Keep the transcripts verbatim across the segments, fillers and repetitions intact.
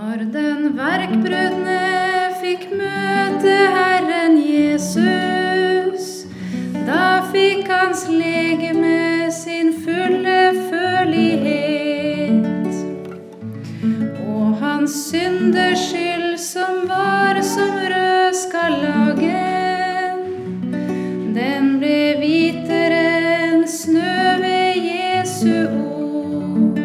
Når den verkbrudne fikk møte Herren Jesus, da fikk hans legeme sin fulle følelighet, og hans syndeskyld som var som rød skarlagen, den ble hvitere enn snø ved Jesu ord.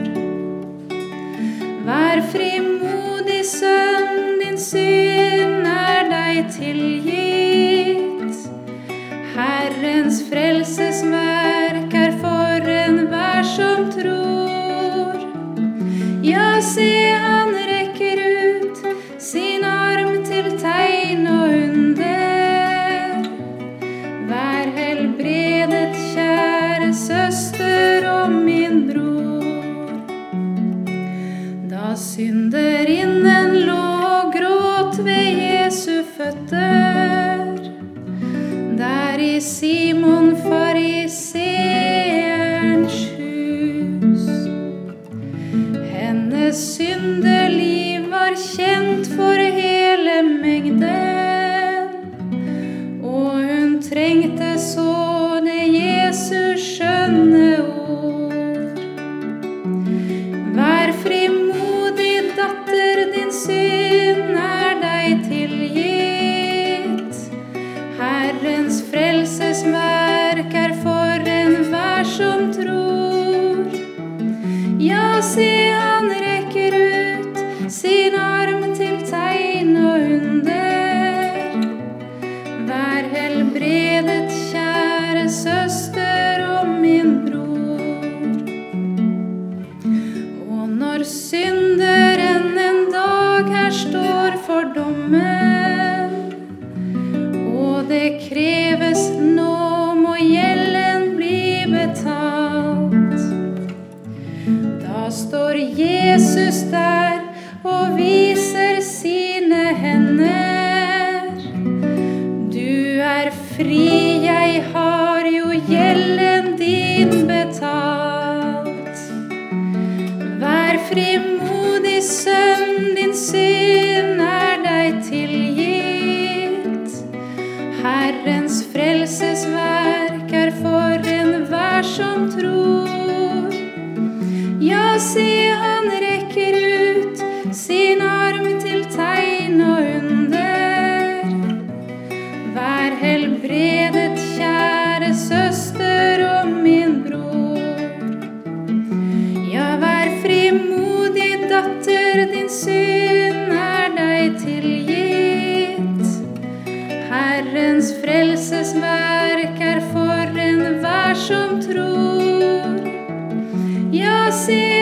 Vær frimodig, sønn, din synd er deg tilgitt. Herrens frelsesverk er for enhver som tror. Ja, se, han rekker ut sin arm til tegn og under. Vær helbredet, kjære søster og min bror. Da synderinnen lå og gråt ved Jesu føtter, der i Simon fariseerens hus. Hennes syndeliv var kjent for hele mengden, og hun trengte så det Jesu skjønne ord. Vær frimodig, datter, din synd er deg tilgitt. Herrens frelsesverk er for enhver som tror. Ja, se, han rekker ut sin arm til tegn og under. Vær helbredet, kjære søster og min bror. Og når synderen en dag her står for dommen, og det kreves nå må gjelden bli betalt, da står Jesus der og viser sine hender. Du er fri, jeg har jo gjelden din betalt. Vær frimodig, sønn, din synd er deg tilgitt. Herrens frelsesverk er for enhver som tror. Ja, se, han rekker ut sin arm til tegn og under. Vær helbredet, kjære søster og min bror. Ja, vær frimodig, datter, din synd er deg tilgitt. Herrens frelsesverk er for enhver som tror. Ja, se,